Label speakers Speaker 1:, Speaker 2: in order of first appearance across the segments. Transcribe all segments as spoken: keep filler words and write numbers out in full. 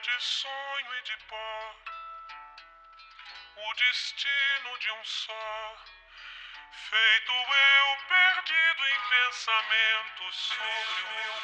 Speaker 1: de sonho e de pó, o destino de um só, feito eu perdido em pensamentos sobre o meu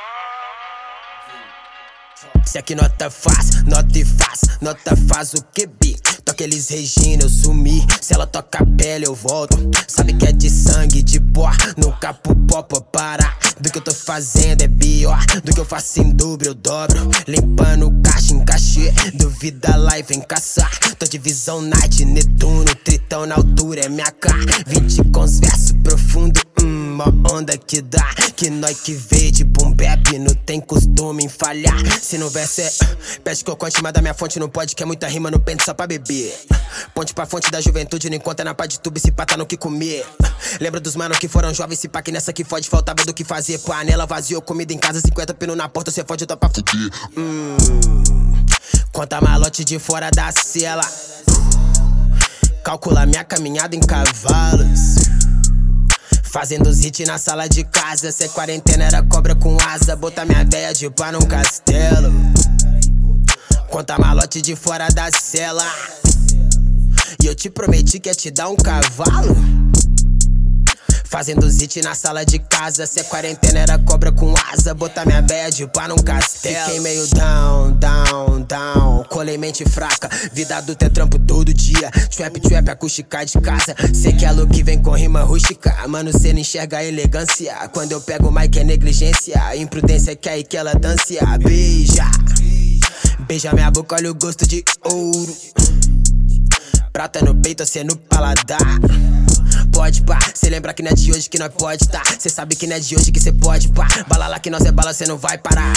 Speaker 1: cavalo.
Speaker 2: Se aqui nota faz, nota e faz, nota faz o que bi. Toca eles Regina, eu sumi. Se ela toca a pele, eu volto. Sabe que é de sangue, de pó. Nunca pro pó pra parar. Do que eu tô fazendo é pior. Do que eu faço em dobro, eu dobro. Limpando caixa em cachê. Duvida lá e vem caçar. Tô de visão night, Netuno. Tritão na altura é minha cara. vinte com os versos profundos. Hum, uma onda que dá. Que nós que veio de boom bap. Não tem costume em falhar. Se no verso é pede cocô em cima da minha fonte. Não pode, que é muita rima no pente só pra beber. Ponte pra fonte da juventude. Não encontra na pá de tubo. Se pá tá no que comer. Lembra dos manos que foram jovens. Se pá que nessa que fode faltava do que fazer. Panela vazio, comida em casa. Cinquenta pino na porta. Cê fode, eu tô pra fuder. Hum, conta malote de fora da cela. Calcula minha caminhada em cavalos. Fazendo os hits na sala de casa. Se quarentena era cobra com asa. Botar minha veia de pá num castelo. Conta malote de fora da cela. E eu te prometi que ia te dar um cavalo. Fazendo os hits na sala de casa. Se quarentena era cobra com asa. Botar minha veia de pá num castelo. Fiquei meio down, down, down. Colei mente fraca. Vida adulta é trampo todo dia. Trap, trap, acústica de casa. Sei que é look vem com rima rústica. Mano, cê não enxerga a elegância. Quando eu pego o mic é negligência. Imprudência que aí que ela dança. Beija, beija minha boca, olha o gosto de ouro. Prata no peito, cê no paladar. Pode pá, cê lembra que não é de hoje que nós pode tá. Cê sabe que não é de hoje que cê pode pá. Bala lá que nós é bala, cê não vai parar.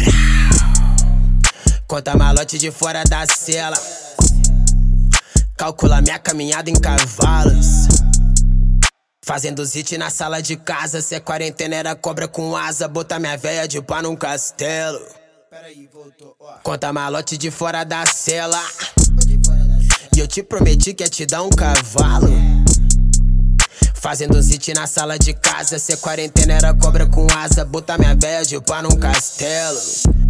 Speaker 2: Conta malote de fora da cela. Calcula minha caminhada em cavalos. Fazendo os hits na sala de casa. Se quarentena era cobra com asa. Botar minha veia de pá num castelo. Conta malote de fora da cela. E eu te prometi que ia te dar um cavalo. Fazendo os hits na sala de casa. Se quarentena era cobra com asa. Botar minha veia de pá num castelo.